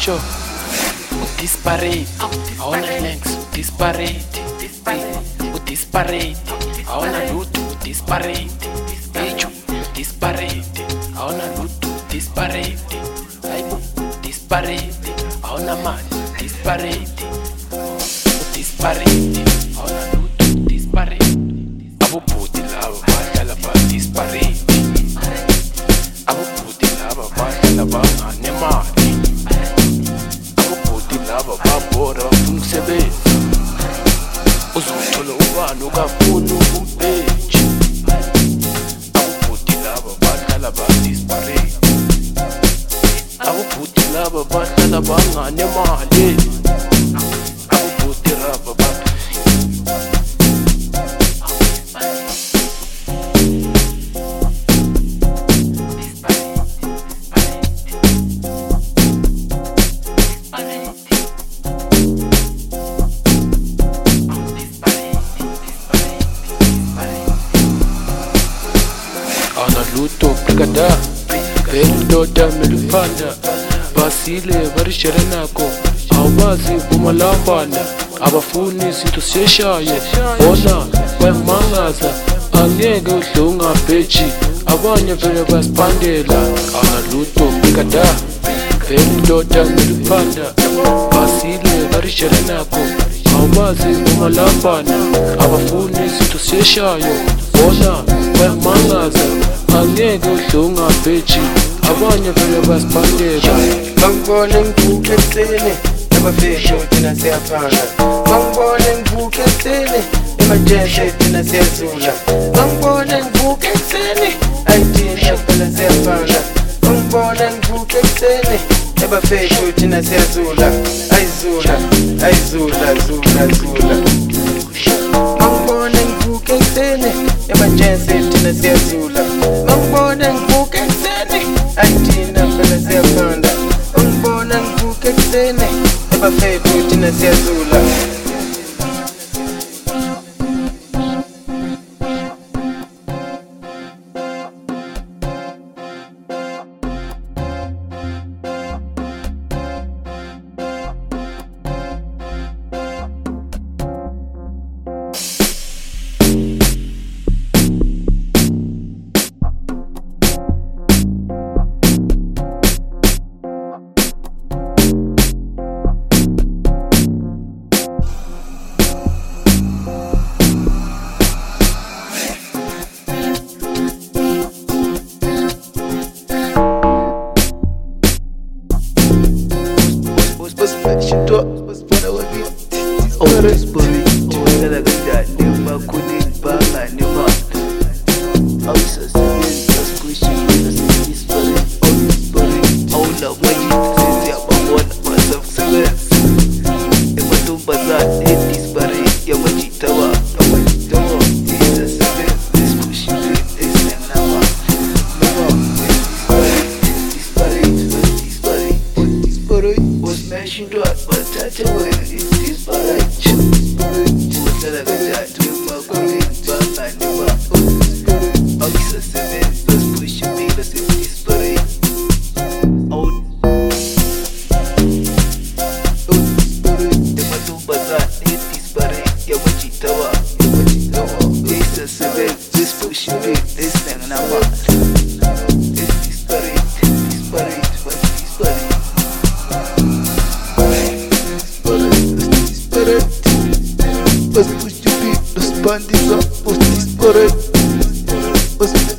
sure disparate awona links disparate disparate awona lutho disparate echo disparate awona lutho disparate hayibo disparate awona mali disparate disparate awona lutho disparate abobhuti laba badlala ba disparate abobhuti laba badlala banganemali abobhuti laba babhora bafuna ukusebenza uzothola ubani ukafuna umpetshi abobhuti laba badlala ba disparate abobhuti laba badlala banganemali abobhuti laba lutho brigada bendoda melufanda basile barishele nako awazi bumalambana abafuni izinto siyeshayo bona bayamangaza angeke udlunga bheji abanye vele basipandela lutho brigada bendoda melufanda basile barishele nako awazi bumalambana abafuni izinto siyeshayo bona bayamangaza angeke udlunga bheji abanye vele basipandela bangibone ngibuke ekuseni abafesho thina siyafana bangibone ngibuke ekuseni emanjense thina siyazula bangibone ngibuke ekuseni ayithina phela siyafana bangibone ngibuke ekuseni abafesho thina siyazula ayizula zula bangibone ngibuke ekuseni emanjense thina siyazula bangibone ngibuke ekuseni ayithina phela siyafana bangibone ngibuke ekuseni abafethu thina siyazula Let's push your beat, let's band this up, what's this for it?